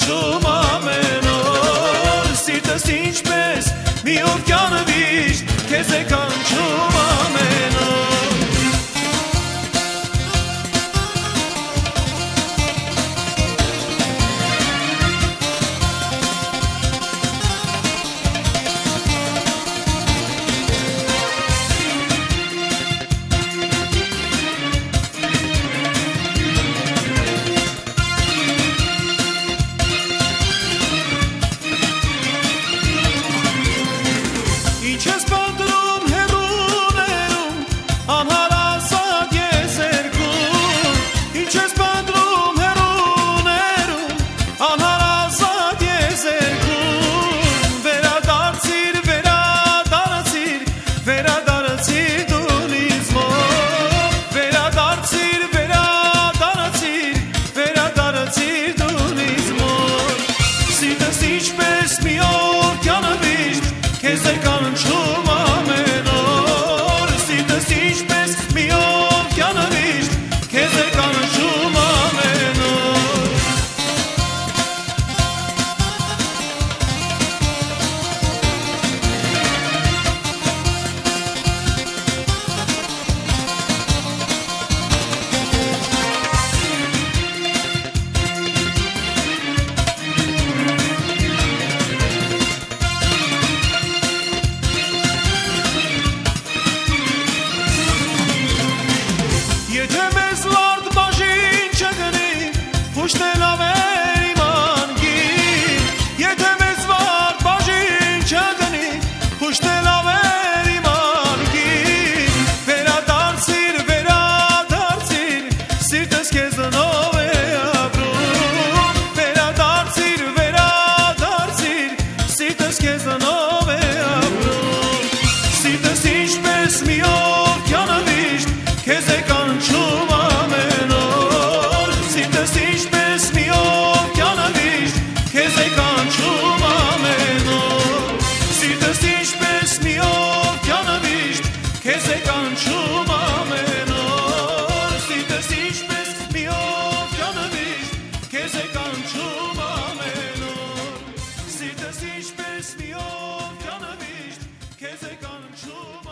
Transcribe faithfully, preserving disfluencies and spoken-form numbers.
կանչում ամեն օր Սիրտս ինչպես մի օվկիան վիշտ Քեզ է կանչում ամեն օր Ինչ ես պատրում հեռուներում, անհարազատ ես երկում Ինչ ես պատրում հեռուներում, անհարազատ ես երկում Վերադարձիր, վերադարձիր, վերադարձիր դունից մոտ Վերադարձիր, վերադարձիր, վերադարձիր դունից մոտ Սիրտս ինչպես մի օվկիան վիշտ Քեզ է կանչում ամեն օր Սիրտս ինչպես մի օվկիան վիշտ Քեզ է կանչում ամեն օր Եթե մեզ լարդ բաժին չգնի, հուշտել ավեր իման գիր Եթե մեզ վարդ բաժին չգնի, հուշտել ավեր իման գիր Վերադարձիր, վերադարձիր, սիրտս քեզնով է ապրում Վերադարձիր, վերադարձիր, սիրտս քեզնով է ապրում Սիրտս ինչպես մի օվկիան վիշտ Քեզ է կանչում ամեն օր Սիրտս ինչպես մի օվկիան վիշտ Քեզ է կանչում ամեն օր Սիրտս ինչպես մի օվկիան վիշտ Քեզ է կանչում ամեն օր Սիրտս ինչպես մի օվկիան վիշտ Քեզ է կանչում ամեն օր Սիրտս ինչպես մի օվկիան վիշտ Քեզ է կանչում